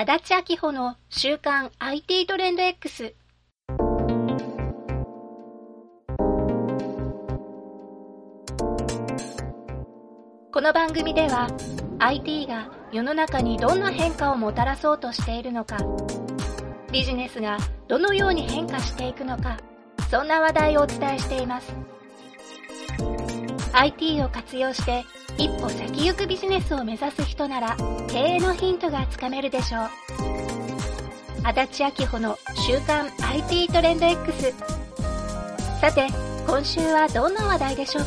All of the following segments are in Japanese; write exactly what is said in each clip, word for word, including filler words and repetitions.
足立明穂の週刊 アイティー トレンド X。 この番組では アイティー が世の中にどんな変化をもたらそうとしているのか、ビジネスがどのように変化していくのか、そんな話題をお伝えしています。 アイティー を活用して一歩先行くビジネスを目指す人なら経営のヒントがつかめるでしょう。足立明穂の週刊 アイティー トレンド X。 さて今週はどんな話題でしょうか。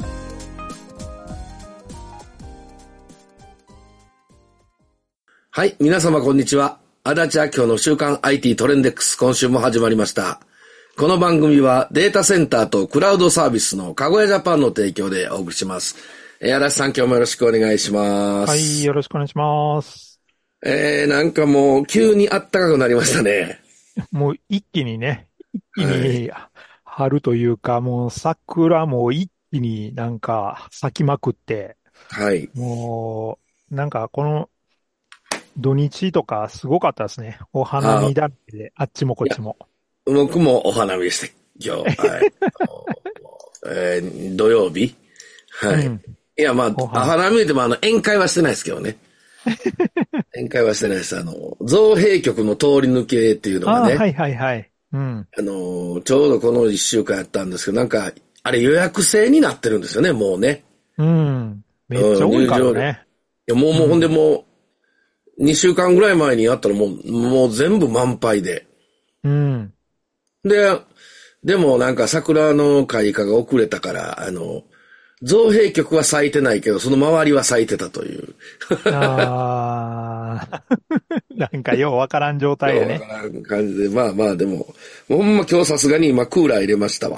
はい、皆様こんにちは。足立明穂の週刊 アイティー トレンド X、 今週も始まりました。この番組はデータセンターとクラウドサービスのかごやジャパンの提供でお送りします。えー、足立さん今日もよろしくお願いします。 はい、よろしくお願いします。 えー、なんかもう急に暖かくなりましたね。 もう一気にね、一気に春というか、はい、もう桜も一気になんか咲きまくって、 はい。 もうなんかこの土日とかすごかったですね。お花見だけで、あっちもこっちも。僕もお花見でした、今日。はい。えー、土曜日はい。うん、いや、まあ、お花見でもあの、宴会はしてないですけどね。宴会はしてないです。あの、造幣局の通り抜けっていうのがね。 あ、はいはいはい。うん。 あの、ちょうどこの一週間やったんですけど、なんか、あれ予約制になってるんですよね、もうね。 うん。めっちゃ多いからね。 いや、もう、もう、ほんでもう、にしゅうかんぐらい前にやったらもう、もう全部満杯で。 うん。 で、でもなんか桜の開花が遅れたから、あの、造幣局は咲いてないけど、その周りは咲いてたという。 ああ、なんかようわからん状態やね。 ようわからん感じで、まあまあでも、ほんま今日さすがに今クーラー入れましたわ。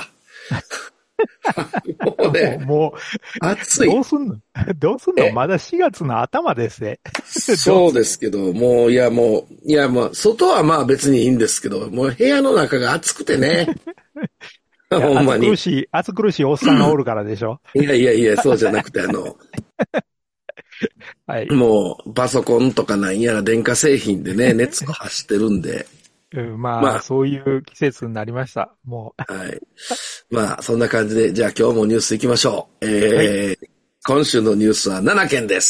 もうね、 もう、 暑い。 どうすんのどうすんのまだしがつの頭ですね。 そうですけど、もう、いやもう、いやまあ、外はまあ別にいいんですけど、もう部屋の中が暑くてね。ほんまに。 暑苦しい、暑苦しいおっさんがおるからでしょ。 いやいやいや、そうじゃなくて、あの、 はい、 もう、パソコンとかなんやら電化製品でね、熱が走ってるんで。 うん、まあ、まあ、そういう季節になりました。もう。はい。まあ、そんな感じで、じゃあ今日もニュース行きましょう。えー、はい、今週のニュースはななけんです。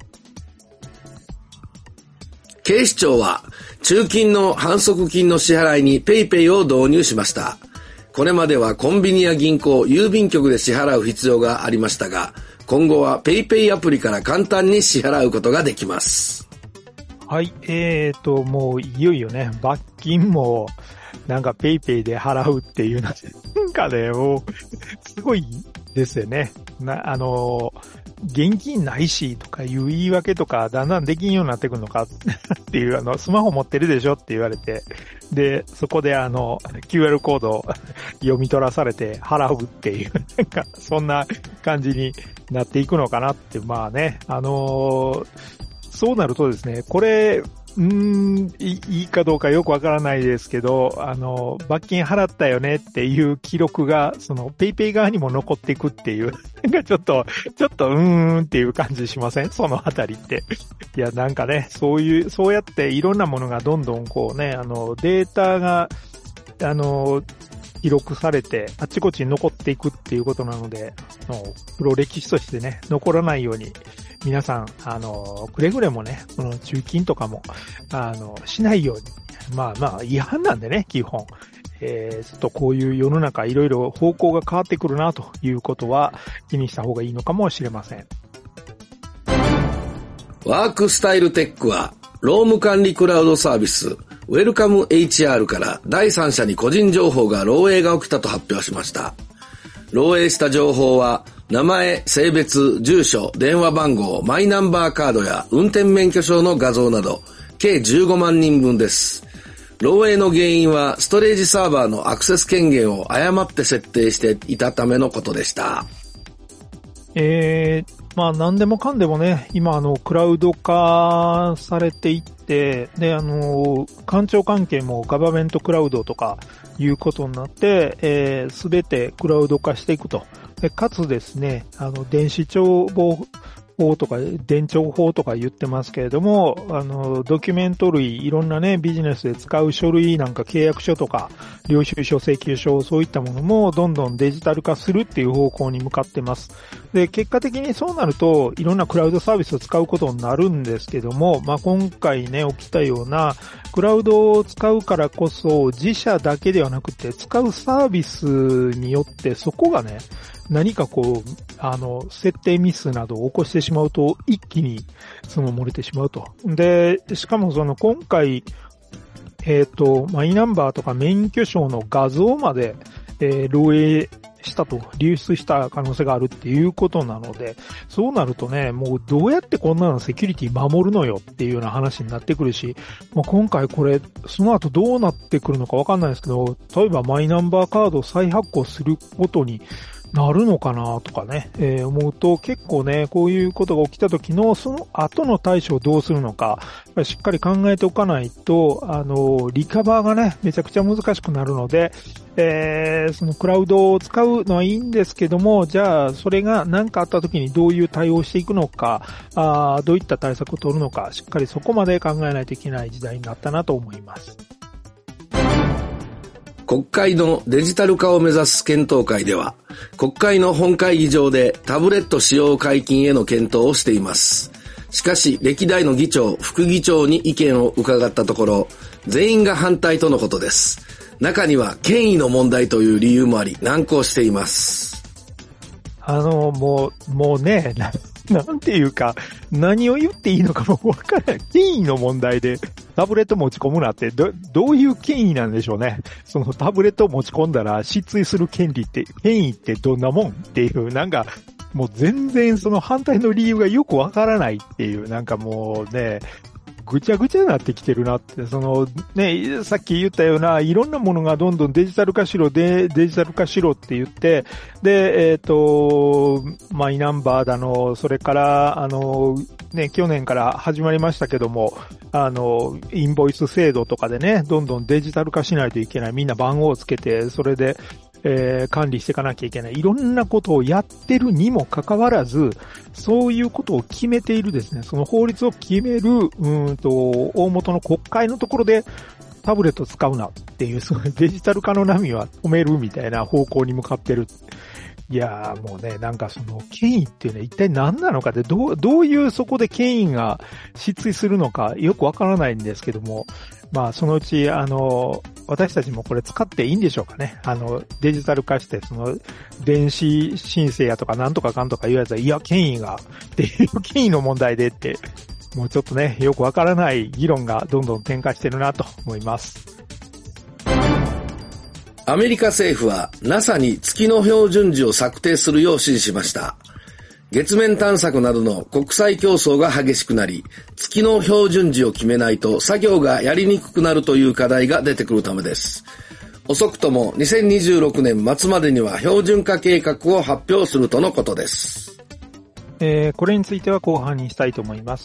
警視庁は、中金の反則金の支払いにペイペイを導入しました。これまではコンビニや銀行、郵便局で支払う必要がありましたが、今後はペイペイアプリから簡単に支払うことができます。 はい、えーと、もういよいよね、罰金もなんかペイペイで払うっていうのなんかね、もうすごいですよね。な、あの、現金ないしとかいう言い訳とかだんだんできんようになってくるのかっていう、あの、スマホ持ってるでしょって言われて、で、そこであの、キューアール コードを読み取らされて払うっていう、なんか、そんな感じになっていくのかなって、まあね、あのー、そうなるとですね、これ、うーん、いいかどうかよくわからないですけど、あの、罰金払ったよねっていう記録が、その、ペイペイ側にも残っていくっていう、なんかちょっと、ちょっと、うーんっていう感じしません？そのあたりって。いや、なんかね、そういう、そうやっていろんなものがどんどんこうね、あの、データが、あの、記録されて、あっちこっちに残っていくっていうことなので、黒歴史としてね、残らないように、皆さん、あの、くれぐれもね、この中金とかも、あの、しないように。まあまあ、違反なんでね、基本。えー、ちょっとこういう世の中、いろいろ方向が変わってくるな、ということは、気にした方がいいのかもしれません。 ワークスタイルテックは、労務管理クラウドサービス、ウェルカム エイチアール から第三者に個人情報が漏洩が起きたと発表しました。漏洩した情報は、名前、性別、住所、電話番号、マイナンバーカードや運転免許証の画像など、計じゅうごまんにんぶんです。漏洩の原因は、ストレージサーバーのアクセス権限を誤って設定していたためのことでした。 えー、まあ何でもかんでもね、今あの、クラウド化されていって、で、あの、官庁関係もガバメントクラウドとかいうことになって、えー、すべてクラウド化していくと。でかつですね、あの、電子帳簿法とか、伝承法とか言ってますけれども、あの、ドキュメント類、いろんなね、ビジネスで使う書類なんか契約書とか、領収書、請求書、そういったものもどんどんデジタル化するっていう方向に向かってます。で、結果的にそうなると、いろんなクラウドサービスを使うことになるんですけども、まあ、今回ね、起きたような、クラウドを使うからこそ、自社だけではなくて、使うサービスによってそこがね、何かこう、あの、設定ミスなどを起こしてしまうと、一気にその漏れてしまうと。で、しかもその今回、えっと、マイナンバーとか免許証の画像まで、えー、漏洩したと、流出した可能性があるっていうことなので、そうなるとね、もうどうやってこんなのセキュリティ守るのよっていうような話になってくるし、まあ、今回これ、その後どうなってくるのかわかんないですけど、例えばマイナンバーカードを再発行することになるのかなとかね、えー、思うと結構ね、こういうことが起きた時のその後の対処をどうするのか、しっかり考えておかないと、あの、リカバーがね、めちゃくちゃ難しくなるので、えー、そのクラウドを使うのはいいんですけども、じゃあそれが何かあった時にどういう対応をしていくのか、あどういった対策を取るのか、しっかりそこまで考えないといけない時代になったなと思います。 国会のデジタル化を目指す検討会では、国会の本会議場でタブレット使用解禁への検討をしています。しかし、歴代の議長、副議長に意見を伺ったところ、全員が反対とのことです。中には権威の問題という理由もあり、難航しています。 あの、もう、もうね、な、なんていうか、何を言っていいのかもわからない。権威の問題でタブレット持ち込むなって、ど、どういう権威なんでしょうね。そのタブレットを持ち込んだら失墜する権利って、権威ってどんなもんっていう、なんか、もう全然その反対の理由がよくわからないっていう、なんかもうね、ぐちゃぐちゃになってきてるなって、そのね、さっき言ったような、いろんなものがどんどんデジタル化しろ、で、デジタル化しろって言って、で、えっと、マイナンバーだの、それから、あの、ね、去年から始まりましたけども、あの、インボイス制度とかでね、どんどんデジタル化しないといけない。みんな番号をつけて、それで、えー、管理していかなきゃいけない。いろんなことをやってるにもかかわらず、そういうことを決めているですね、その法律を決める、うんと、大元の国会のところで、タブレットを使うなっていう、そのデジタル化の波は止めるみたいな方向に向かってる。いやーもうね、なんかその権威っていうのは一体何なのかで、どう、どういうそこで権威が失墜するのかよくわからないんですけども、まあそのうちあの、私たちもこれ使っていいんでしょうかね。あの、デジタル化して、その、電子申請やとかなんとかかんとかいうやつは、いや、権威が、っていう権威の問題でって、もうちょっとね、よくわからない議論がどんどん展開してるなと思います。 アメリカ政府は ナサ に月の標準時を策定するよう指示しました。月面探索などの国際競争が激しくなり、月の標準時を決めないと作業がやりにくくなるという課題が出てくるためです。遅くともにせんにじゅうろくねん末までには標準化計画を発表するとのことです。 えー、これについては後半にしたいと思います。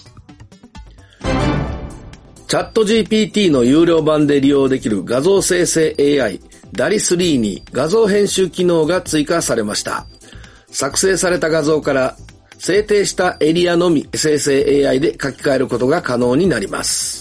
チャット ジーピーティー の有料版で利用できる画像生成 エーアイ ダリスリー に画像編集機能が追加されました。作成された画像から制定したエリアのみ生成 エーアイ で書き換えることが可能になります。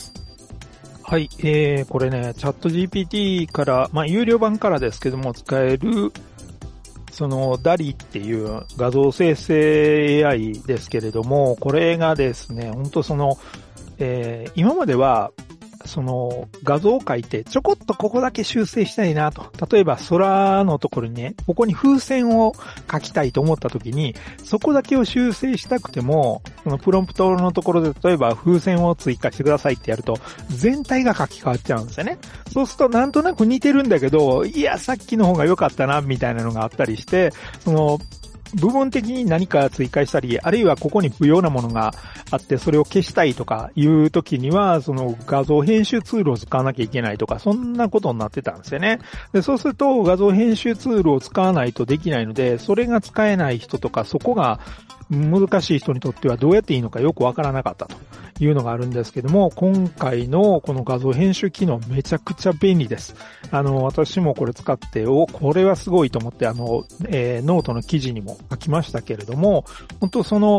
はい、えー、これね、チャット ジーピーティー から、まあ、有料版からですけども、使える、その、ダリっていう画像生成 エーアイ ですけれども、これがですね、本当その、えー、今までは、その画像を書いてちょこっとここだけ修正したいなと。例えば空のところにね、ここに風船を書きたいと思った時に、そこだけを修正したくても、そのプロンプトのところで例えば風船を追加してくださいってやると、全体が書き換わっちゃうんですよね。そうするとなんとなく似てるんだけど、いや、さっきの方が良かったな、みたいなのがあったりして、その、部分的に何か追加したり、あるいはここに不要なものがあってそれを消したいとかいう時には、その画像編集ツールを使わなきゃいけないとか、そんなことになってたんですよね。で、そうすると画像編集ツールを使わないとできないので、それが使えない人とか、そこが難しい人にとってはどうやっていいのかよくわからなかったというのがあるんですけども、今回のこの画像編集機能めちゃくちゃ便利です。あの、私もこれ使って、お、これはすごいと思って、あの、えー、ノートの記事にも書きましたけれども、本当その、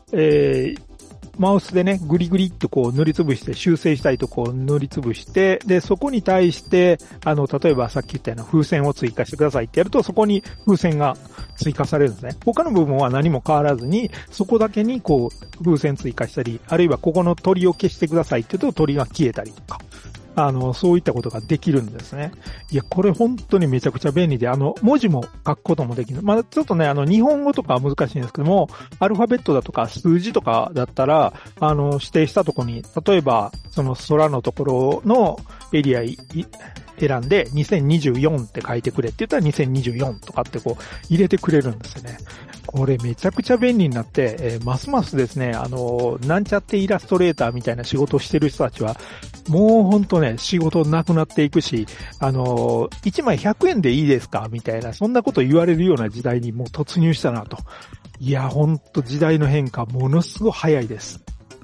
えー、マウスでね、グリグリってこう塗りつぶして、修正したいとこう塗りつぶして、で、そこに対して、あの、例えばさっき言ったような風船を追加してくださいってやると、そこに風船が追加されるんですね。他の部分は何も変わらずに、そこだけにこう、風船追加したり、あるいはここの鳥を消してくださいって言うと鳥が消えたりとか。あの、そういったことができるんですね。いや、これ本当にめちゃくちゃ便利で、あの、文字も書くこともできる。まあ、ちょっとね、あの、日本語とかは難しいんですけども、アルファベットだとか数字とかだったら、あの、指定したところに、例えば、その空のところのエリア選んで、にせんにじゅうよんって書いてくれって言ったらにせんにじゅうよんとかってこう、入れてくれるんですよね。これめちゃくちゃ便利になって、えー、ますますですね、あの、なんちゃってイラストレーターみたいな仕事をしてる人たちは、もうほんとね、仕事なくなっていくし、あの、いちまいひゃくえんでいいですかみたいな、そんなこと言われるような時代にもう突入したなと。いや、ほんと時代の変化、ものすごい早いです。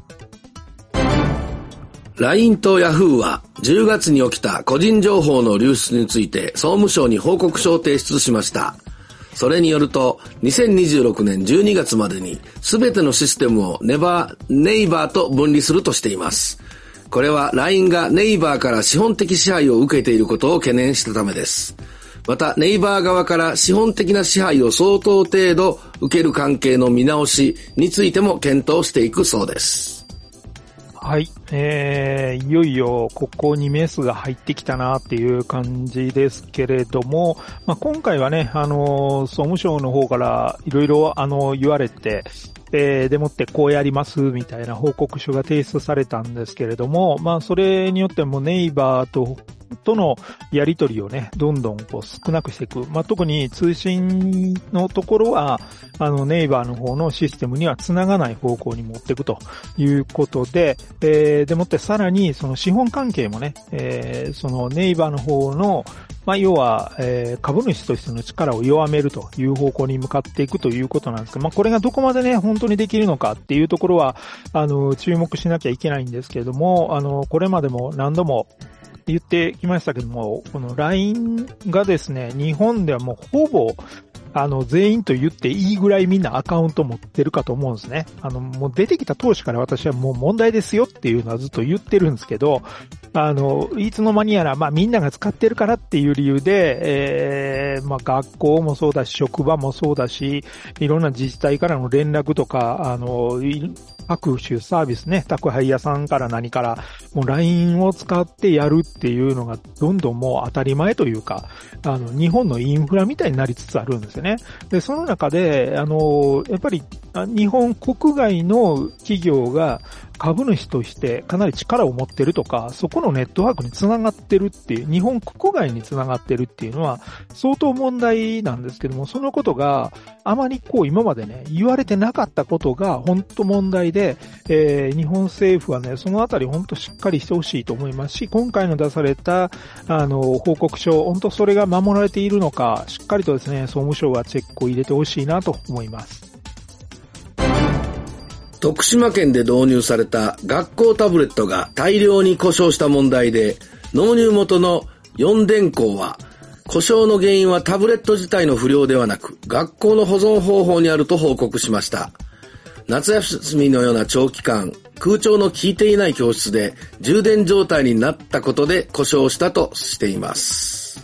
ライン と ヤフー はじゅうがつに起きた個人情報の流出について総務省に報告書を提出しました。それによると、にせんにじゅうろくねんじゅうにがつまでに全てのシステムをネバー、ネイバーと分離するとしています。これは ライン がネイバーから資本的支配を受けていることを懸念したためです。また、ネイバー側から資本的な支配を相当程度受ける関係の見直しについても検討していくそうです。 はい。えー、いよいよここにメスが入ってきたなっていう感じですけれども、まあ、今回はね、あの、総務省の方からいろいろあの、言われて、えー、でもってこうやりますみたいな報告書が提出されたんですけれども、まあ、それによってもネイバーととのやり取りをね、どんどんこう少なくしていく。まあ、特に通信のところは、あの、ネイバーの方のシステムには繋がない方向に持っていくということで、えー、でもってさらにその資本関係もね、えー、そのネイバーの方のまあ、要は、えー、株主としての力を弱めるという方向に向かっていくということなんですけど、まあ、これがどこまでね、本当にできるのかっていうところは、あの、注目しなきゃいけないんですけれども、あの、これまでも何度も言ってきましたけども、この ライン がですね、日本ではもうほぼ、あの、全員と言っていいぐらいみんなアカウント持ってるかと思うんですね。あの、もう出てきた当初から私はもう問題ですよっていうのはずっと言ってるんですけど、あの、いつの間にやら、まあみんなが使ってるからっていう理由で、えー、まあ学校もそうだし、職場もそうだし、いろんな自治体からの連絡とか、あの、各種サービスね、宅配屋さんから何から、もう ライン を使ってやるっていうのがどんどんもう当たり前というか、あの、日本のインフラみたいになりつつあるんですよね。で、その中で、あの、やっぱり日本国外の企業が株主としてかなり力を持ってるとか、そこのネットワークにつながってるっていう、日本国外につながってるっていうのは相当問題なんですけども、そのことがあまりこう今までね、言われてなかったことが本当問題で、えー、日本政府はね、そのあたり本当しっかりしてほしいと思いますし、今回の出された、あの、報告書、本当それが守られているのか、しっかりとですね、総務省はチェックを入れてほしいなと思います。 徳島県で導入された学校タブレットが大量に故障した問題で、納入元の四電工は、故障の原因はタブレット自体の不良ではなく、学校の保存方法にあると報告しました。夏休みのような長期間、空調の効いていない教室で充電状態になったことで故障したとしています。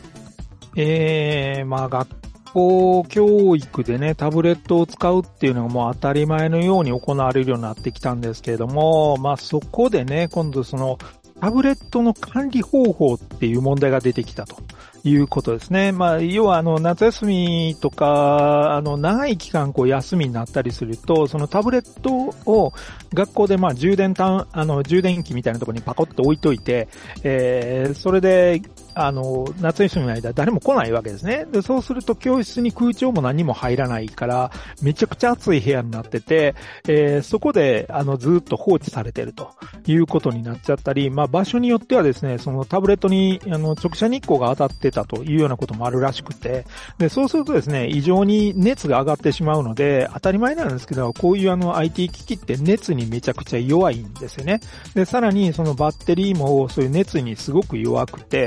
えー、まあ学校教育でね、タブレットを使うっていうのがもう当たり前のように行われるようになってきたんですけれども、まあそこでね、今度そのタブレットの管理方法っていう問題が出てきたということですね。まあ、要はあの、夏休みとか、あの、長い期間こう休みになったりすると、そのタブレットを学校でまあ、充電端、あの、充電器みたいなところにパコッと置いといて、えー、それで、あの、夏休みの間誰も来ないわけですね。で、そうすると教室に空調も何も入らないから、めちゃくちゃ暑い部屋になってて、えー、そこで、あの、ずっと放置されてるということになっちゃったり、まあ、場所によってはですね、そのタブレットに、あの、直射日光が当たってたというようなこともあるらしくて、で、そうするとですね、異常に熱が上がってしまうので、当たり前なんですけど、こういうあの アイティー 機器って熱にめちゃくちゃ弱いんですよね。で、さらにそのバッテリーもそういう熱にすごく弱くて、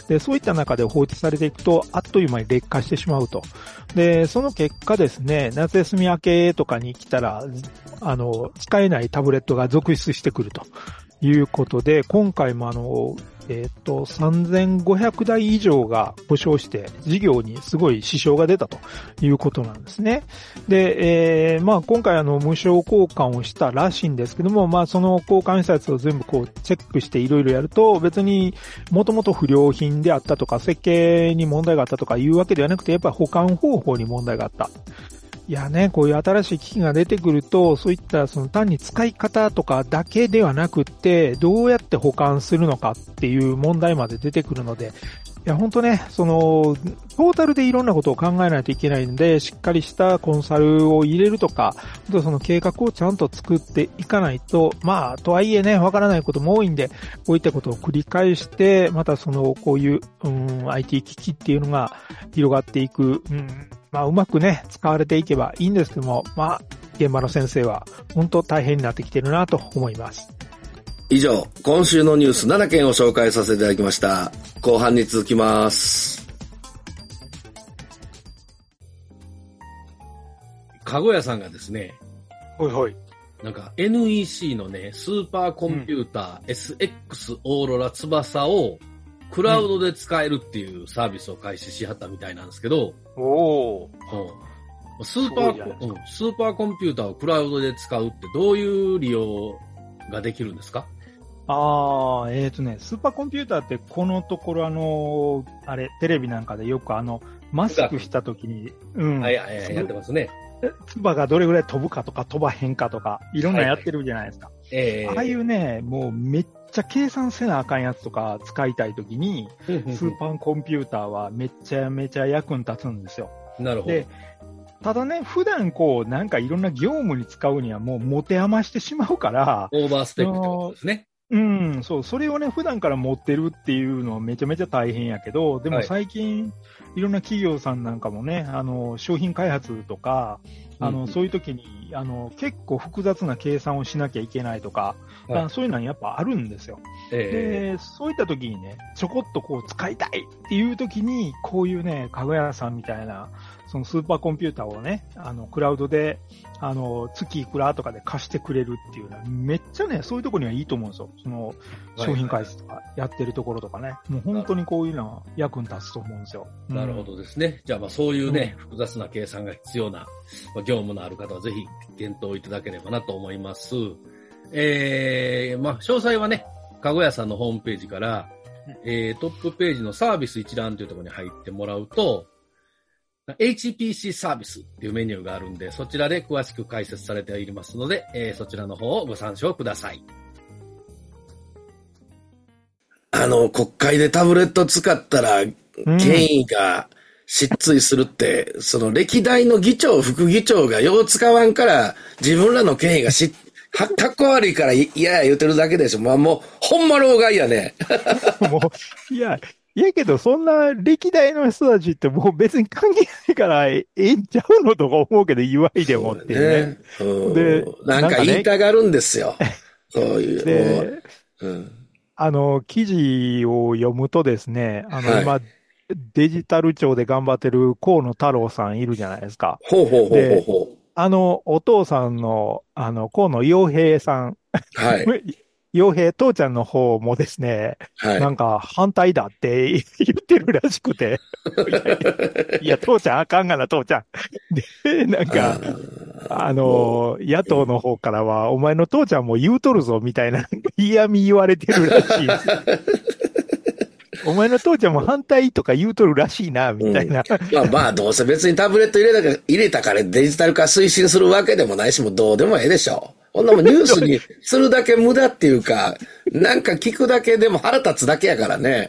で、そういった中で放置されていくと、あっという間に劣化してしまうと。で、その結果ですね、夏休み明けとかに来たら、あの、使えないタブレットが続出してくるということで、今回もあの、えっと、さんぜんごひゃくだい以上が故障して、事業にすごい支障が出たということなんですね。で、えー、まあ今回あの、無償交換をしたらしいんですけども、まあその交換したやつを全部こう、チェックしていろいろやると、別にもともと不良品であったとか、設計に問題があったとかいうわけではなくて、やっぱり保管方法に問題があった。いやね、こういう新しい機器が出てくると、そういったその単に使い方とかだけではなくって、どうやって保管するのかっていう問題まで出てくるので、いや、ほんとね、その、トータルでいろんなことを考えないといけないので、しっかりしたコンサルを入れるとか、その計画をちゃんと作っていかないと、まあ、とはいえね、わからないことも多いんで、こういったことを繰り返して、またその、こういう、うん、アイティー 機器っていうのが広がっていく、うん、まあ、うまくね、使われていけばいいんですけども、まあ、現場の先生は、本当大変になってきてるなと思います。 以上、今週のニュースななけんを紹介させていただきました。後半に続きます。かごやさんがですね、 ほいほい。 なんか エヌイーシー のね、スーパーコンピューター、うん、エスエックス オーロラ翼をクラウドで使えるっていうサービスを開始しはったみたいなんですけど、 うん、おー。 うん、スーパー、うん、スーパーコンピューターをクラウドで使うってどういう利用ができるんですか？ ああ、えっとね、スーパーコンピューターってこのところあの、あれ、テレビなんかでよくあの、マスクした時に、 うん。はいはいはい、やってますね。 つばがどれぐらい飛ぶかとか飛ばへんかとか、いろんなやってるじゃないですか。はいはい、えー、ああいうね、もうめっちゃ計算せなあかんやつとか使いたい時に、スーパーコンピューターはめちゃめちゃ役に立つんですよ。 なるほど。で、 ただね、普段こう、なんかいろんな業務に使うにはもう持て余してしまうから、 オーバースペックってことですね。 うん、そう、それをね、普段から持ってるっていうのはめちゃめちゃ大変やけど、でも最近、はい、いろんな企業さんなんかもね、あの、商品開発とか、あの、うん、そういう時に、あの、結構複雑な計算をしなきゃいけないとか、はい、そういうのはやっぱあるんですよ。えー、で、そういった時にね、ちょこっとこう使いたいっていう時に、こういうね、かごやさんみたいな、そのスーパーコンピューターをね、あの、クラウドで、あの、月いくらとかで貸してくれるっていうのは、めっちゃね、そういうところにはいいと思うんですよ。その、商品開発とかやってるところとかね。もう本当にこういうのは役に立つと思うんですよ。 なるほどですね。うん、じゃあまあそういうね、うん、複雑な計算が必要な、まあ、業務のある方はぜひ検討いただければなと思います。えー、まあ詳細はね、かごやさんのホームページから、えー、トップページのサービス一覧というところに入ってもらうと、エイチピーシー サービスっていうメニューがあるんで、そちらで詳しく解説されていますので、えー、そちらの方をご参照ください。あの、国会でタブレット使ったら、権威が失墜するって、うん、その歴代の議長、副議長がよう使わんから、自分らの権威がし、は、かっこ悪いから嫌や言うてるだけでしょ。まあもう、ほんま老害やね。 もう、いや、いやけど、そんな歴代の人たちってもう別に関係ないからええんちゃうのとか思うけど、祝いでもってね。 ねで、なんか言いたがるんですよ。そういう。 で、うん、あの、記事を読むとですね、あの、はい、今、デジタル庁で頑張ってる河野太郎さんいるじゃないですか。 ほうほうほうほうほう。 あの、お父さんの、あの、河野洋平さん。 はい。 洋平、父ちゃんの方もですね、はい、なんか反対だって言ってるらしくて。いや、父ちゃんあかんがな、父ちゃん。で、なんか、あ、あの、野党の方からは、お前の父ちゃんも言うとるぞ、みたいな、嫌味言われてるらしいです。お前の父ちゃんも反対とか言うとるらしいな、みたいな。 うん、まあまあ、どうせ別にタブレット入れたか、入れたからデジタル化推進するわけでもないし、もうどうでもええでしょ。こんなもんニュースにするだけ無駄っていうか、なんか聞くだけでも腹立つだけやからね。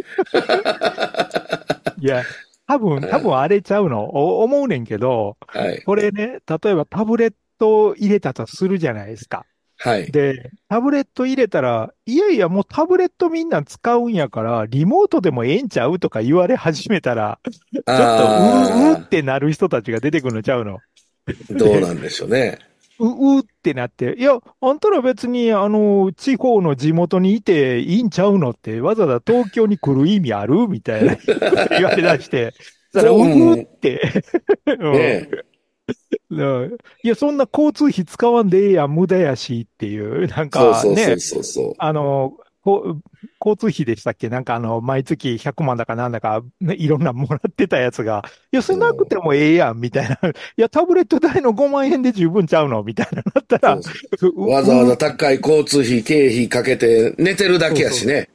いや、多分、多分あれちゃうの、思うねんけど、はい、これね、例えばタブレットを入れたとするじゃないですか。 はい。 で、タブレット入れたら、いやいや、もうタブレットみんな使うんやから、リモートでもええんちゃうとか言われ始めたら、ちょっと、うーうーってなる人たちが出てくるのちゃうの。 どうなんでしょうね。 う、うってなって、いや、あんたら別に、あの、地方の地元にいていいんちゃうのって、わざわざ東京に来る意味あるみたいなこと言われ出して、そしたら、うこう、 うっうんて、うん。 ねだいや、そんな交通費使わんでええやん、無駄やしっていう、なんそうそうそうかね、 そうそあの、こう交通費でしたっけなんかあの、毎月ひゃくまんだかなんだか、ね、いろんなもらってたやつが、いや、 う。 そんなくうん、 てもええやん、みたいな。いや、タブレット代のごまん円で十分ちゃうのみたいななったら、 そうそう。わざわう、う、 ざ高い交通費、経費かけて寝てるだそうそう。 けやしね。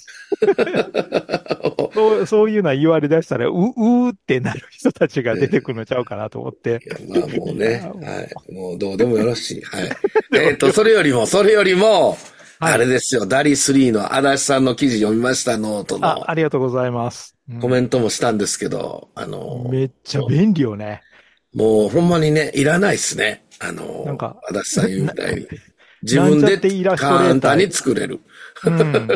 そう、そういうの言われ出したら、う、うーってなる人たちが出てくるのちゃうかなと思って。 いや、まあもういや、 ね。はもい。もうどうでもよろしい。はい。 う、でも、 えっと、それよりも、それよりも、 はい。 あれですよ、ダリスリーの足立さんの記事読みました、ノートあ、 の。 ありがとうございます。うコメンん。 トもしたんですけど、あの、 めっちゃ便利よね。 もうほんまにね、いらないっすね。あの、 なんか、 足立さん言うみな、 たいに。自なんちゃっ分でてイラストレーター。 簡単に作れる。 うん。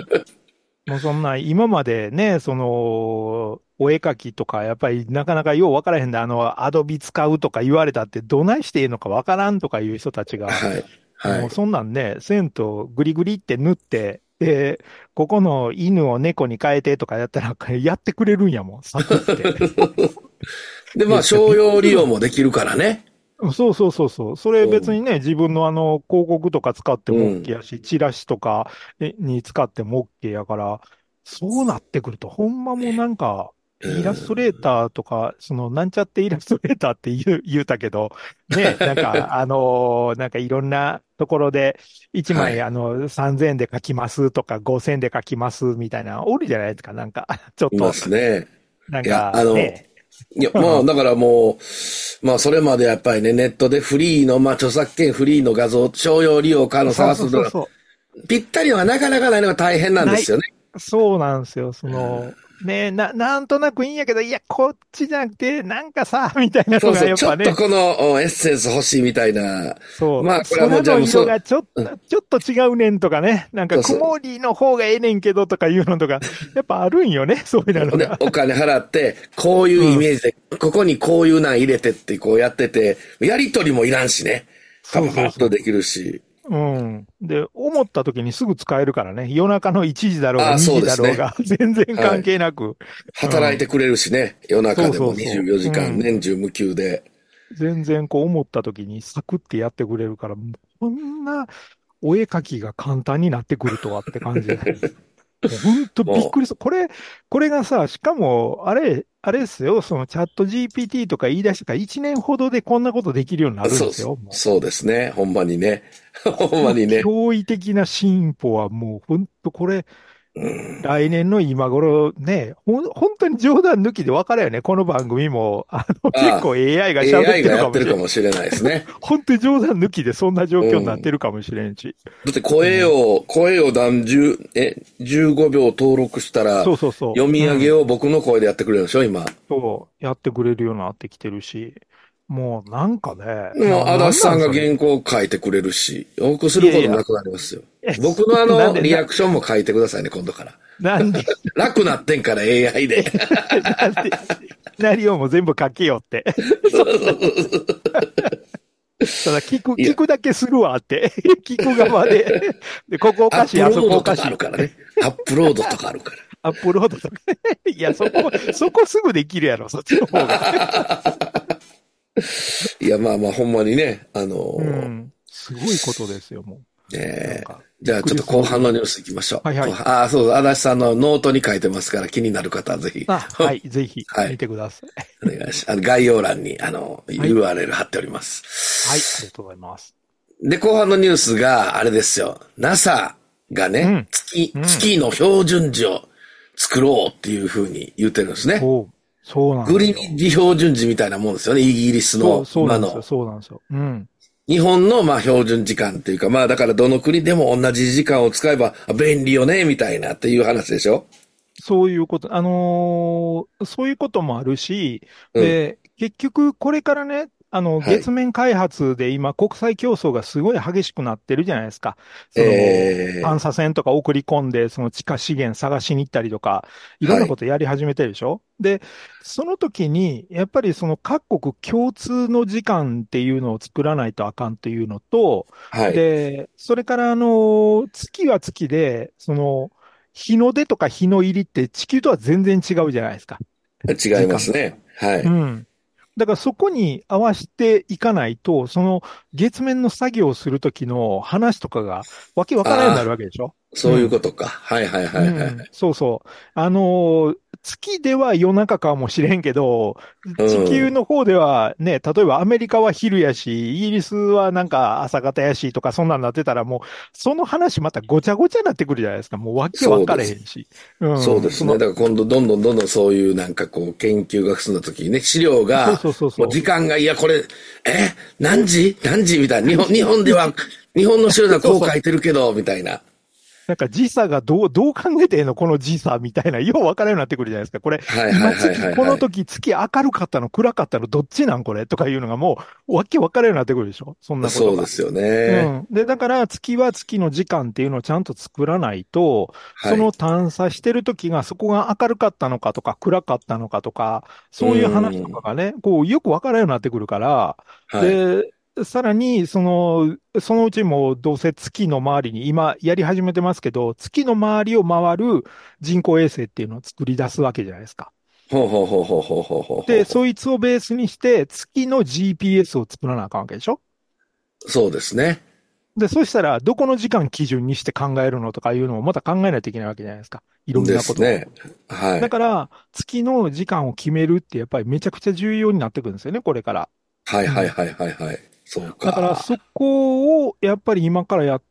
もうそんな、今までね、その、お絵描きとか、やっぱりなかなかようわからへんで、あの、アドビ使うとか言われたって、どないしていいのかわからんとかいう人たちが、 はい。はい。 もうそんなんね、線とグリグリって縫って、で、ここの犬を猫に変えてとかやったら、やってくれるんやもん、サクって。 で、まあ、 めっちゃび商用利っくりする。 用もできるからね。 そうそうそうそう。それうん。 別にね、自分のあの、広告とか使ってもうん。 OK やし、チラシとかえに使っても OK やから、そうなってくると、ほんまもうなんか、 うイラストレーん。 ターとか、その、なんちゃってイラストレーターって言う、言うたけど、ね、なんか、あのーなんかいろんなところで、一枚、 はい。 あの、さんぜんえんで書きますとか、ごせんえんで書きますみたいな、おるじゃないですか、なんか、ちょっいまと、 すね。 なんいや、あの、 かね、 いや、もう、だからもう、まあ、それまでやっぱりね、ネットでフリーの、まあ、著作権フリーの画像、商用利用可能そう探すのが、 そうそうそぴったりのがなかなかないのが大変なう。ない。 んですよね。 そうなんですよ。その、ね、な、なんとなくいいんやけど、いや、こっちじゃなくて、なんかさ、みたいなのがそうそう、ちょやっぱね、 っとこのおエッセンス欲しいみたいな。まあ、 そう、 これはもう、 空のじゃあもう、そう、 色がちょっと、ちょっと違うねんとかね、なんかそうそう。 曇りの方がええねんけどとかいうのとか、やっぱあるんよね、そういうので、 が。 お金払って、こういううん。 イメージで、ここにこういうなん入れてってこうやってて、やりとりもいらんしね。パそうパパそうそッとできるし。 う。うん。で、思った時にすぐ使えるからね、夜中のいちじだろうがああ、 2 そうですね。 時だろうが、全然関はい。 係なく。うん。 働いてくれるしね。夜そう中でも24 そうそう。 時間、 うん。 年中無休で。 全然こう思った時にサクってやってくれるから、もうこんなお絵描きが簡単になってくるとはって感じで。もうほんとびっもくりする。これ、これがさ、しかも、あれ、あれですよ、そのチャット ジーピーティー とか言い出してからいちねんほどでこんなことできるようになう、そう、 るんですよ。もそうですね。ほんまにね。 う、 ほんこのまにね。 驚異的な進歩はもうほんとこれ、 うん。 来年の今頃ね、ほん、本当に冗談抜きで分かるよね。この番組も、あの、結ああ、 構 エーアイ が喋っエーアイてがやってるかるかもしれん。 もしれないですね。 本当に冗談抜きでそんな状う況になってん。 るかもしれんし。 だって声もう、 を、声を何十、え、じゅうごびょう登録したら、 そうそうそ読う。うん。 み上げを僕の声でやってくれるでしょ、今。 そう、やってくれるようになってきてるし。もうなんかね、 もう、 な、 足なん立さんがなんそれ。 原稿を書いてくれるし、よくすいやいや、 ることなくなりますよ。 え、 僕のあなんで、 の、リな、 アクションも書いてくださいね、今度から。 なんで、 楽なってんから、エーアイえ、 で。 なんで、シナリオも全部書けよって。そんな、ただ聞く、 いや、 聞くだけするわって。聞く側で。で、ここおアッかしい、あそプロードとこおかしい。 かあるからね。アップロードとかあるから。 アップロードとか。いや、そこ、そこすぐできるやろ、そっちの方が。 いや、まあまあ、ほんまにね、あのうーん。すごいことですよ、もう。なんねえ。 か、びっじゃあちょっとくりする。 後半のニュース行きましょう。 はいはい。 後半ああ、そう、足立さんのノートに書いてますから気になる方はぜひ。 あ、はい、ぜひはい。 見てください。 お願いします。あの概要欄に、あの、 はい、 ユーアールエル 貼っておりまはい、あす。 りがとうございます。 で、後半のニュースが、あれですよ。ナサ がね、 うん、 月、 うん。 月の標準時を作ろうっていう風に言ってるんですね。 そう、そうなんグリですよ。 ニッジ標準時みたいなもんですよね。イギリスのそう、そうなんですよ、 今の。 そうなんですよ。うん。 日本のまあ標準時間っていうか、まあだからどの国でも同じ時間を使えば便利よね、みたいなっていう話でしょ。 そういうこと、あのーそういうこともあるし、 うん。 で、結局これからね、 あの、 はい。 月面開発で今国際競争がすごい激しくなってるじゃないですか。その、探え査船とか送り込んで、その地下資源探しに行ったりとか、いー、はい。 ろんなことやり始めてるでしょ。で、その時に、やっぱりその各国共通の時間っていうのを作らないとあかんっていうのと、 はい。 で、それからあの、月は月で、その、日の出とか日の入りって地球とは全然違うじゃないですか。 違い時間が。 ますね。はい。 うん。だからそこに合わせていかないと、その月面の作業をするときの話とかがわけわからんようになるああ、 わけでしょ。うそういうん。 ことか。はいはいはいはいはい。 うん。そうそう。あのー月では夜中かもしれんけど、 う地球ん。 の方ではね、例えばアメリカは昼やし、イギリスはなんか朝方やしとかそんなんなってたらもう、その話またごちゃごちゃになってくるじゃないですか。もうわけ分かそうです。 れへんし。うん。 そうですね。 その、 だから今度どんどんどんどんそういうなんかこう研究が進んだ時にね、資料が、 そうそうそうそもう時間が、いやこれ、え、何時何時みたいな。日本、日本では、日本の資料ではう。そうそう。 こう書いてるけど、みたいな。 なんか時差がどう、どう考えてんのこの時差みたいな、よう分からんようになってくるじゃないですか。これ、 はいはいはい今月、 はいはい。 この時月明るかったの暗かったのどっちなんこれとかいうのがもう、わけ分からんようになってくるでしょそんなことが。 そうですよね。 うん。で、だから月は月の時間っていうのをちゃんと作らないと、そのはい。 探査してる時がそこが明るかったのかとか暗かったのかとか、 うそういう話とーん。 かがね、こうよく分からんようになってくるから、 はい。 で、さらに、その、そのうちもどうせ月の周りに、今やり始めてますけど、月の周りを回る人工衛星っていうのを作り出すわけじゃないですか。 ほうほうほうほうほうほうほうほうで、 ほそいつをベースにして月の ジーピーエス を作らなあかんわけでしょ。 う。そうですね。 で、そしたら、どこの時間基準にして考えるのとかいうのもまた考えないといけないわけじゃないですか。いろんなことを。 ですね。はい。 だから、月の時間を決めるってやっぱりめちゃくちゃ重要になってくるんですよね、これから。 はいうん。 はいはいはいはい。そうだからか。 そこをやっぱり今からやって、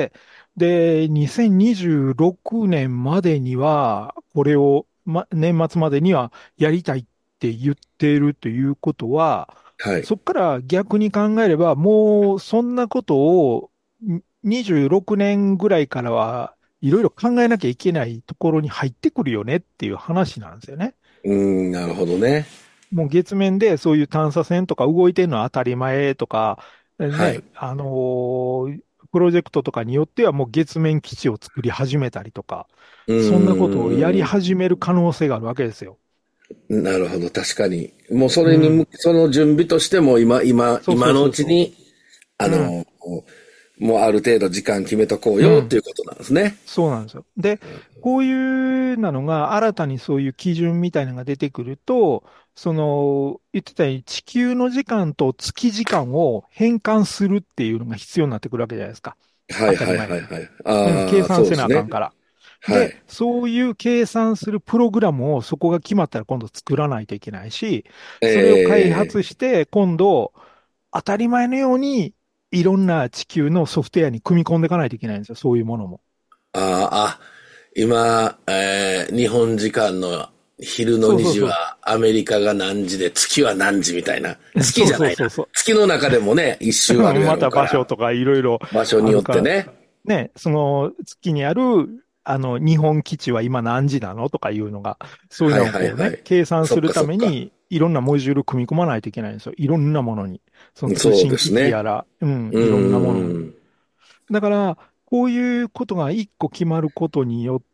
で、にせんにじゅうろくねんまでには、これを、ま、年末までにはやりたいって言っているということは、 はい。 そこから逆に考えれば、もうそんなことをににじゅうろくねんぐらいからはいろいろ考えなきゃいけないところに入ってくるよねっていう話なんですよね。 うーん、なるほどね。 もう月面でそういう探査船とか動いてるのは当たり前とか、ね、 はい。 あのープロジェクトとかによってはもう月面基地を作り始めたりとか、 うそんなことをやりーん。 始める可能性があるわけですよ。 なるほど。確かに。もうそれに向、 うん。 その準備としても今、今、 そうそ今のうそうそうちに、あう。うん。 の、もうある程度時間決めとこううん。 よっていうことなんですね。 そうなんですよ。で、こういうなのが、新たにそういう基準みたいなのが出てくると、その、言ってたように地球の時間と月時間を変換するっていうのが必要になってくるわけじゃないですか。当はいはいたり前やけど。 はいはい。 うん、計ああ、 算せなそうですね。 あかんから。で、 はい。 そういう計算するプログラムをそこが決まったら今度作らないといけないし、それを開ええ発して今度当たり前のようにいろんな地球のソフトウェアに組み込んでいかないといけないんですよ。そういうものも。 ああ、あ、今、えー日本時間の昼の2 そうそうそ時はアメリカが何時で月は何時みたいな。 う。そう月じゃないな。 そうそうそ月の中でもね、一う。 周あるやまたろうから、 場所とかいろいろ場所によあるから、 ってね。 ね、その月にあるあの日本基地は今何時なのとかいうのが、そういうはいのをこうね、 はいはい。 計算そっするかそっか。 ためにいろんなモジュール組み込まないといけないんですよ。いろんなものに。その通そう信機器ですね。 やら、うん、 ういろんなものに。 ーん。 だから、こういうことが一個決まることによって、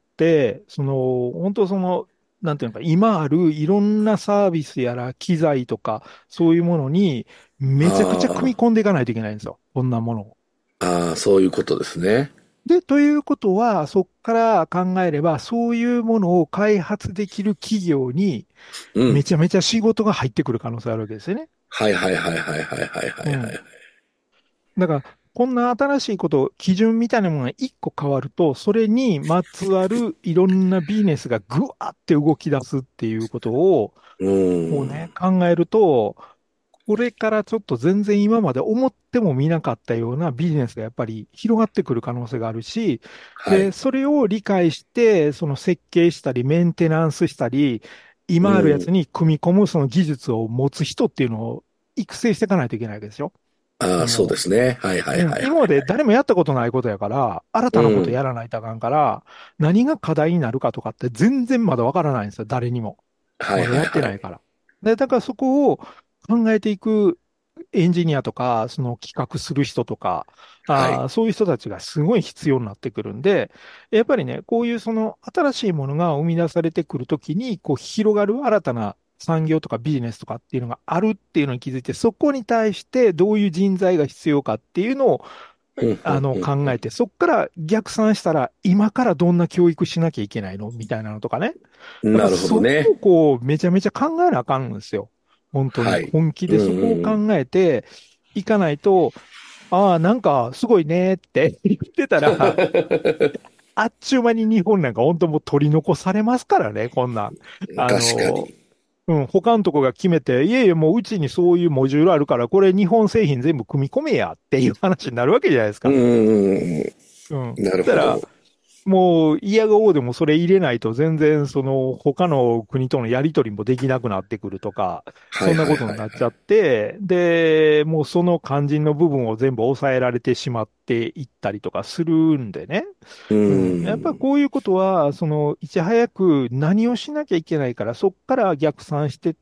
その、本当その、なんていうのか、今あるいろんなサービスやら機材とか、そういうものにめちゃくちゃ組みあ込んでいかないといけないんですよ。こんなものを。 あ、ああ、そういうことですね。 で、ということは、そこから考えれば、そういうものを開発できる企業に、 うん。 めちゃめちゃ仕事が入ってくる可能性があるわけですよね。 はいはいはいはいはいはいはいはい。 うん。だから、こんな新しいこと、基準みたいなものが一個変わると、それにまつわるいろんなビジネスがぐわって動き出すっていうことを、 うーん。 こうね、考えると、これからちょっと全然今まで思っても見なかったようなビジネスがやっぱり広がってくる可能性があるし、で、 はい。 それを理解して、その設計したり、メンテナンスしたり、 う今あるやん。 つに組み込むその技術を持つ人っていうのを育成していかないといけないわけですよ。 ああ、そうであの、 すね。はいはいうん、 はいはい。 今まで誰もやったことないことやから、新うたなことん。 やらないとあかんから、何が課題になるかとかって全然まだわからないんですよ、誰にも。 はいまだやってはいはい。 ないから。で、だからそこを考えていく。 エンジニアとか、その企画する人とか、 はい。 あーそういう人たちがすごい必要になってくるんで、やっぱりね、こういうその新しいものが生み出されてくるときに、こう広がる新たな産業とかビジネスとかっていうのがあるっていうのに気づいて、そこに対してどういう人材が必要かっていうのをうん、うん、 あの、 うん。 考えて、そこから逆算したら、今からどんな教育しなきゃいけないのみたいなのとかね。やっぱなるほどそこね。 をこう、めちゃめちゃ考えなあかんんですよ。本当に。 はい。 本気うん、 でそこをうん、うん。 考えていかないと、ああ、なんかすごいねって言ってたら、あっちゅう間に日本なんか本当もう取り残されますからね、こんなん。あの、 確かに。 うん、他のとこが決めて、いえいえ、もううちにそういうモジュールあるから、これ日本製品全部組み込めやっていう話になるわけじゃないですうん、 か。 うん、ううん。 ん。なるだから、 ほど。 もう嫌がおうでもそれ入れないと全然その他の国とのやり取りもできなくなってくるとか、 はい、 そんなこはい、はい、はい。 とになっちゃって、で、もうその肝心の部分を全部抑えられてしまっていったりとかするんでね。 ううん。やっぱん。 こういうことは、そのいち早く何をしなきゃいけないから、そこから逆算していって、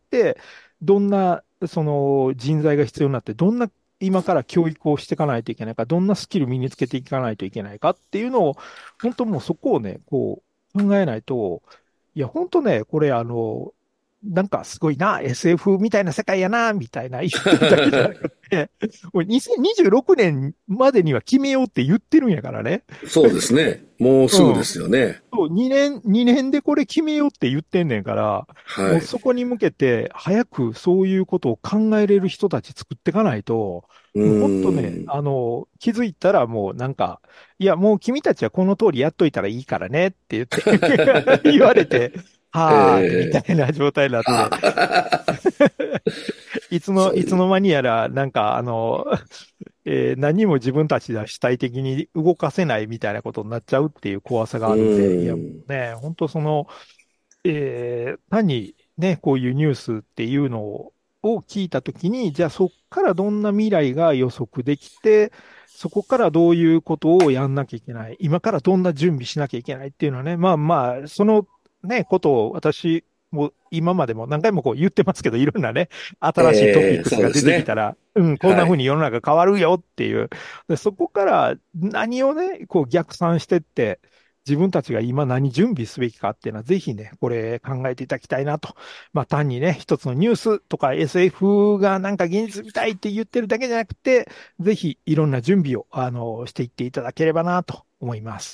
どんなその人材が必要になって、どんな今から教育をしていかないといけないか、どんなスキル身につけていかないといけないかっていうのを、本当もうそこをね、こう考えないと、いや、本当ね、これあの、なんかすごいな、エスエフ みたいな世界やな、みたいな言ってるだけじゃなくて、もうにせんにじゅうろくねんまでには決めようって言ってるんやからね。 そうですね。もううん。 すぐですよね。 そう、にねん、にねんでこれ決めようって言ってんねんから、 はい。 もうそこに向けて早くそういうことを考えれる人たち作っていかないと、 うもう本当ね、 ーん。 あの、気づいたらもうなんか、いや、もう君たちはこの通りやっといたらいいからねって言って言われて、はーい、みたええいな状態になっはて、 あ。 いつの、いつそういう。 の間にやら、なんか、あの、えー何も自分たちでは主体的に動かせないみたいなことになっちゃうっていう怖さうがあるんで、いや、もーん。 うね、本当その、えー単にね、こういうニュースっていうのを、を聞いたときに、じゃあそこからどんな未来が予測できて、そこからどういうことをやんなきゃいけない、今からどんな準備しなきゃいけないっていうのはね、まあまあ、そのね、ことを私も今までも何回もこう言ってますけど、いろんなね、新しいトピええックスが出そうですね。 てきたら、うん、こんな風はい。 に世の中変わるよっていう、でそこから何をね、こう逆算してって、自分たちが今何準備すべきかっていうのは、ぜひね、これ考えていただきたいなと。まあ単にね、一つのニュースとか エスエフ がなんか現実みたいって言ってるだけじゃなくて、ぜひいろんな準備を、あの、していっていただければなと思います。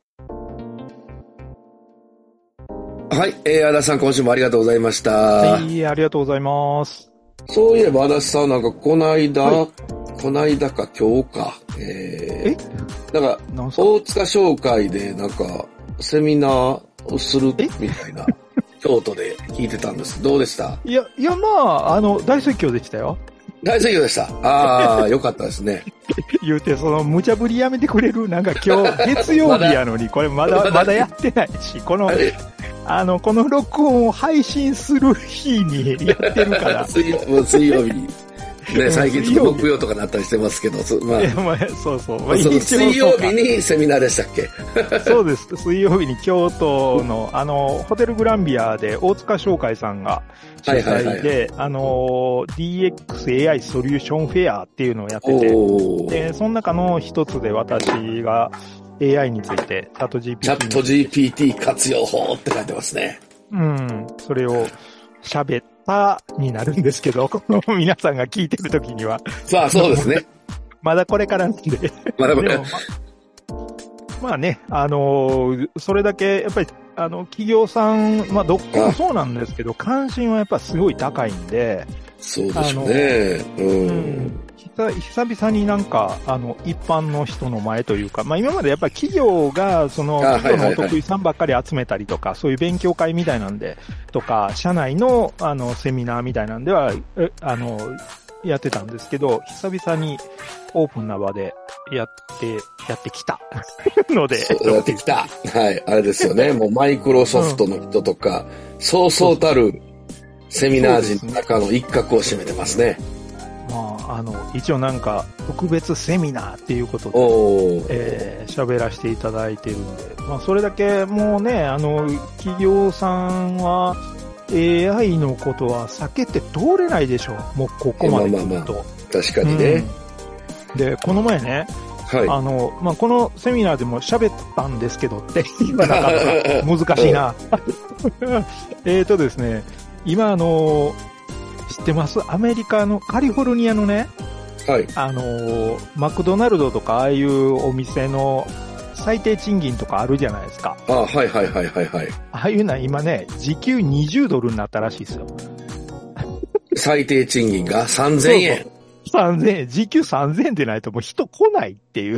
はい。えー、足立さん、今週もありがとうございました。 はい、ありがとうございます。 そういえば、足立さん、なんか、この間、 はい。 この間か今日か、ええー、なんか、 なんすか？ 大塚商会で、なんか、セミナーをするえみたいな、京都で聞いてたんです。どうでした？ いや、いや、まあ、あの、大盛況でしたよ。 大盛況でした。ああ、よかったですね。 言うて、その、無茶ぶりやめてくれる？なんか今日、月曜まだ、 日やのに、これまだ、 まだ、 まだやってないし、この、 あれ、 あの、この録音を配信する日にやってるから、 水曜、もう水曜日に。ね、 うん、 最近ちょっと水曜日。 木曜とかなったりしてますけど、そまあ、 いや、まあ、そうそう。まあ、 その一応水曜日そうか。 にセミナーでしたっけ？ そうです。水曜日に京都の、あの、ホテルグランビアで大塚商会さんが主はいはいはいはい。 催で、あの、ディーエックスエーアイ ソリューションフェアっていうのをやってて、 おー。 で、その中の一つで私が エーアイ について、チャットチャジーピーティーットについて、 ジーピーティー 活用法って書いてますね。 うん、それを喋ったになるんですけど、この皆さんが聞いてるときには、 さあ、そうですね。 まだこれからなんで、 まだまだでも、ま、まあね、あのーそれだけ、やっぱり、あの、企業さん、まあ、どこもそうなんですけど、関心はやっぱすごい高いんで、 そうでしょうね。ううんん。久久々になんか、あの、一般の人の前というか、まあ今までやっぱり企業が、その、 あ企業のおはいはいはい得意さんばっかり集めたりとか、そういう勉強会みたいなんで、とか、社内の、あの、セミナーみたいなんでは、えあの、やってたんですけど、久々にオープンな場でやって、やってきたので、 そうやってきた。はい。あれですよね。もうマイクロソフトの人とか、そうそうたるセミナー人の中の一角を占めてますね。 まあ、あの、一応なんか、特別セミナーっていうことで、 おー。 えー喋らせていただいてるんで、まあ、それだけもうね、あの、企業さんは エーアイ のことは避けて通れないでしょう。もうここまで来ると。 確かにね。 うん、で、この前ね、はい、あの、まあ、このセミナーでも喋ったんですけどって今なかなか難しいな。えーとですね、今あの、知ってます？アメリカのカリフォルニアのね、はい、あの、マクドナルドとかああいうお店の最低賃金とかあるじゃないですか。 ああ、はいはいはいはいはい。 ああいうのは今ね、時給にじゅうドルになったらしいですよ。 最低賃金がさんぜんえん。 そうそうさんぜんえん、時給さんぜんえんでないともう人来ないっていう。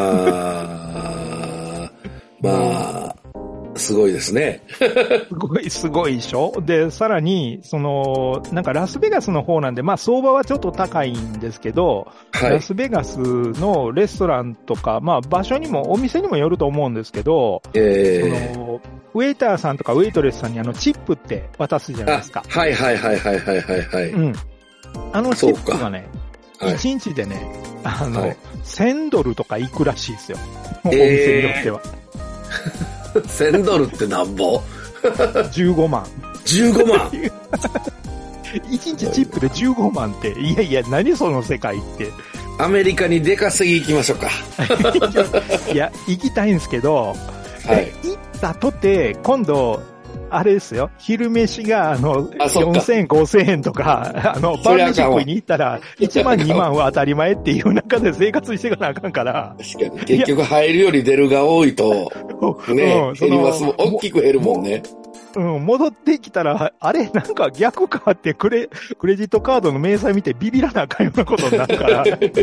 ああ、まあ、すごいですね。 すごい、すごいでしょ？で、さらに、その、なんかラスベガスの方なんで、まあ相場はちょっと高いんですけど、はい、ラスベガスのレストランとか、まあ場所にも、お店にもよると思うんですけど、えー、そのウェイターさんとかウェイトレスさんにあのチップって渡すじゃないですか。 はいはいはいはいはいはいはい。 うん。あのチップがね、いちにちでね、あの、はい、せんドルとかいくらしいですよ。お店によっては。 えー、せんドルってなんぼじゅうごまん。 じゅうごまんいちにちチップでじゅうごまんって、いやいや、何その世界って。 アメリカに出稼ぎ行きましょうか。 いや、行きたいんですけど、はい、行ったとて、今度、あれですよ。昼飯が、あの、よんせん、ごせんえんとか、あの、晩飯食いに行ったら、いちまん、にまんは当たり前っていう中で生活していかなあかんから。 確かに。結局入るより出るが多いと、ね、うん、減りますもん。大きく減るもんね。 うん、戻ってきたら、あれ、なんか逆かってクレ、クレジットカードの明細見てビビらなあかんようなことになるから。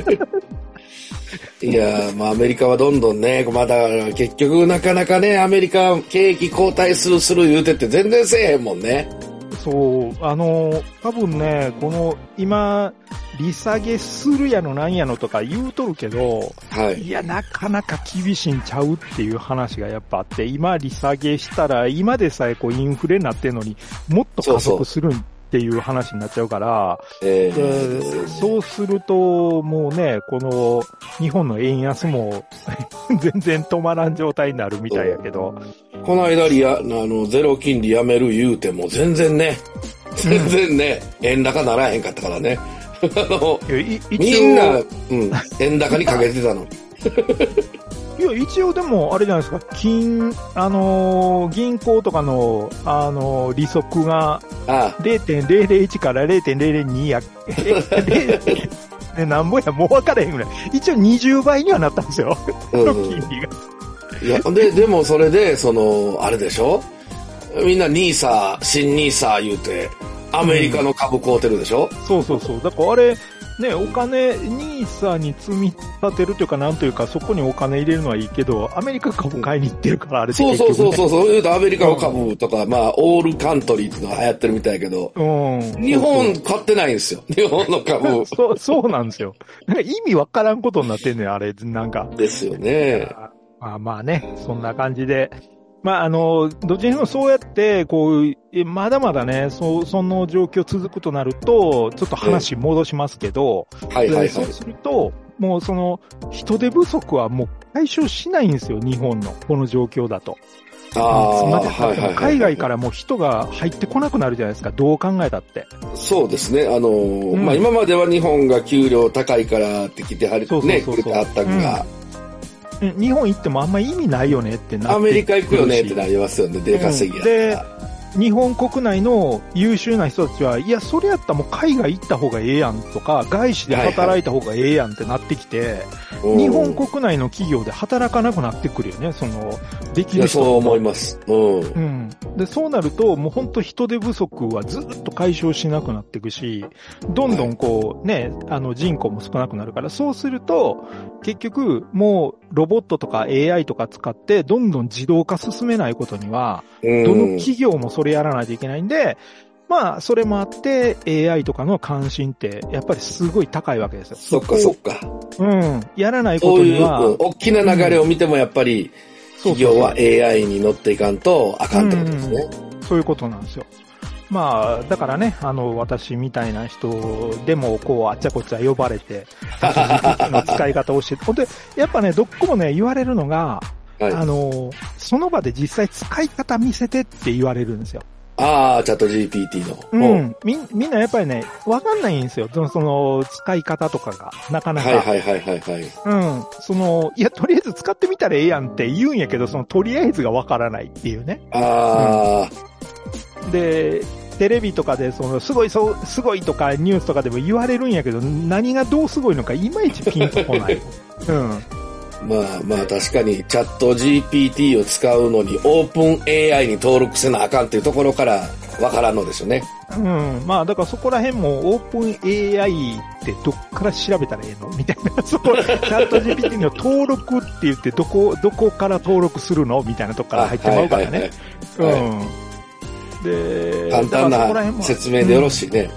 いやー、まあアメリカはどんどんね、まあだから結局なかなかね、アメリカ景気後退するする言うてって全然せえへんもんね。 そう、あの、多分ね、この今、利下げするやのなんやのとか言うとるけど、はい。いや、なかなか厳しいんちゃうっていう話がやっぱあって、今利下げしたら、今でさえこうインフレになってんのにもっと加速するんっていう話になっちゃうから、えー、でそうすると、もうね、この日本の円安も全然止まらん状態になるみたいやけど。 この間リア、あの、ゼロ金利やめる言うても全然ね、全然ね、うん、円高ならへんかったからね。あの、みんな、うん、円高にかけてたの。 いや、一応でも、あれじゃないですか、金、あのー、銀行とかの、あのー、利息が、れいてんぜろぜろいち から れいてんぜろぜろに や、ね、なんぼや、もう分からへんぐらい。一応にじゅうばいにはなったんですよ。うん、金利が。 いや、で、でもそれで、その、あれでしょ？みんなニーサ、新ニーサ言うて、アメリカの株買うてるでしょ？ うん、そうそうそう。だからあれ、ね、お金、ニーサに積み立てるというか、なんというか、そこにお金入れるのはいいけど、アメリカ株買いに行ってるから、あれで、 ね、そうそうそうそう、そういうとアメリカの株とか、うん、まあ、オールカントリーっていうのが流行ってるみたいやけど、うん、日本買ってないんですよ、日本の株。 そう、そうなんですよ。なんか意味わからんことになってんねん、あれ、なんか。 ですよね。 まあまあね、そんな感じで。まあ、あの、どっちにしてもそうやって、こう、まだまだね、そう、その状況続くとなると、ちょっと話戻しますけど、はいはいはい。そうすると、もうその、人手不足はもう解消しないんですよ、日本の、この状況だと。ああ、はいはいはい。海外からもう人が入ってこなくなるじゃないですか、どう考えたって。 そうですね、あの、うん、まあ今までは日本が給料高いからって来てはり、ね、くれてはったんが、うん日本行ってもあんま意味ないよねってなって。 アメリカ行くよねってなりますよね、出稼ぎや、うん、 で、日本国内の優秀な人たちは、いや、それやったらもう海外行った方がええやんとか、外資で働いた方がええやんってなってきて、はいはい、日本国内の企業で働かなくなってくるよね、その、できる人。 そう思います。うん。 うん。で、そうなると、もう本当人手不足はずっと解消しなくなっていくし、どんどんこう、ね、あの人口も少なくなるから、そうすると、結局、もうロボットとか エーアイ とか使って、どんどん自動化進めないことには、どの企業もそれやらないといけないんで、まあ、それもあって、エーアイ とかの関心って、やっぱりすごい高いわけですよ。 そっかそっか。 うん。やらないことには。 そういう、大きな流れを見てもやっぱり、企業は エーアイ に乗っていかんとあかんってことですね。 うん、そういうことなんですよ。まあ、だからね、あの、私みたいな人でも、こう、あっちゃこっちゃ呼ばれて、の使い方をして、ほんで、やっぱね、どっこもね、言われるのが、はい、あの、その場で実際使い方見せてって言われるんですよ。 ああ、チャット ジーピーティー の。 うん。み、みんなやっぱりね、わかんないんですよ。その、その使い方とかが、なかなか。 はいはいはいはいはい。 うん。その、いや、とりあえず使ってみたらええやんって言うんやけど、その、とりあえずがわからないっていうね。 ああ、 うん。で、テレビとかで、その、すごい、そう、すごいとか、ニュースとかでも言われるんやけど、何がどうすごいのか、いまいちピンとこない。うん。 まあまあ確かにチャット ジーピーティー を使うのにオープン エーアイ に登録せなあかんっていうところからわからんのですよね。 うん。まあだからそこら辺もオープン エーアイ ってどっから調べたらええのみたいな。そこ、チャット ジーピーティー の登録って言ってどこ、どこから登録するのみたいなとこから入ってまうからね。うん。で、 簡単な説明でよろしいね。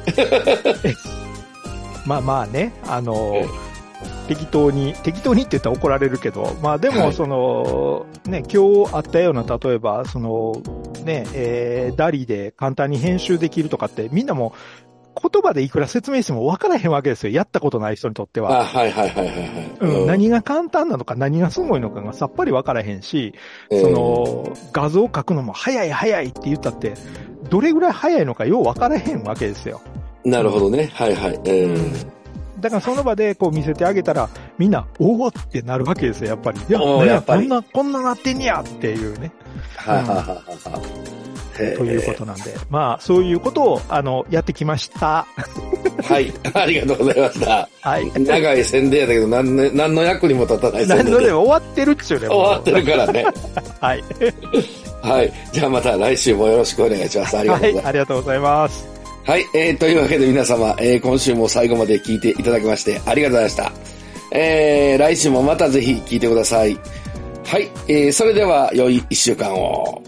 うん、まあまあね、あの、適当に、適当にって言ったら怒られるけど、まあでも、その、はい、ね、今日あったような、例えば、その、ね、えー、ダリで簡単に編集できるとかって、みんなも言葉でいくら説明しても分からへんわけですよ。やったことない人にとっては。 あ、はいはいはいはい、はいうん。何が簡単なのか何がすごいのかがさっぱり分からへんし、その、画像を描くのも早い早いって言ったって、どれぐらい早いのかよう分からへんわけですよ。 なるほどね。はいはい。えーうんだからその場でこう見せてあげたら、みんな、おおってなるわけですよ、やっぱり。いや、 やっぱりこんな、こんななってんねやっていうね。 ははははということなんで。まあ、そういうことを、あの、やってきました。 はい。ありがとうございました。 はい。 長い宣伝やだけど、何の、何の役にも立たない宣伝。 何のでも終わってるっちゅうね。 終わってるからね。 はい。 はい。じゃあまた来週もよろしくお願いします。ありがとうございます。 はい。ありがとうございます。 はい、えー、というわけで皆様、えー、今週も最後まで聞いていただきましてありがとうございました。えー、来週もまたぜひ聞いてください。はい、えー、それでは良い一週間を。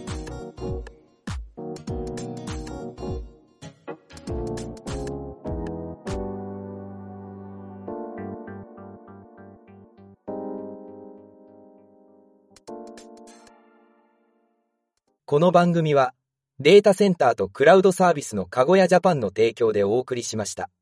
この番組はデータセンターとクラウドサービスのかごやジャパンの提供でお送りしました。